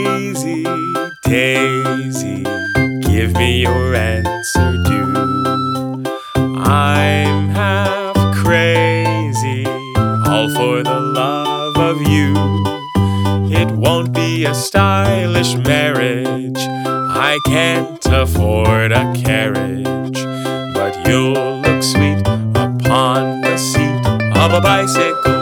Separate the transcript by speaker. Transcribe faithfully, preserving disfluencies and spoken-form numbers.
Speaker 1: Daisy, Daisy, give me your answer due. I'm half crazy, all for the love of you. It won't be a stylish marriage, I can't afford a carriage, but you'll look sweet upon the seat of a bicycle.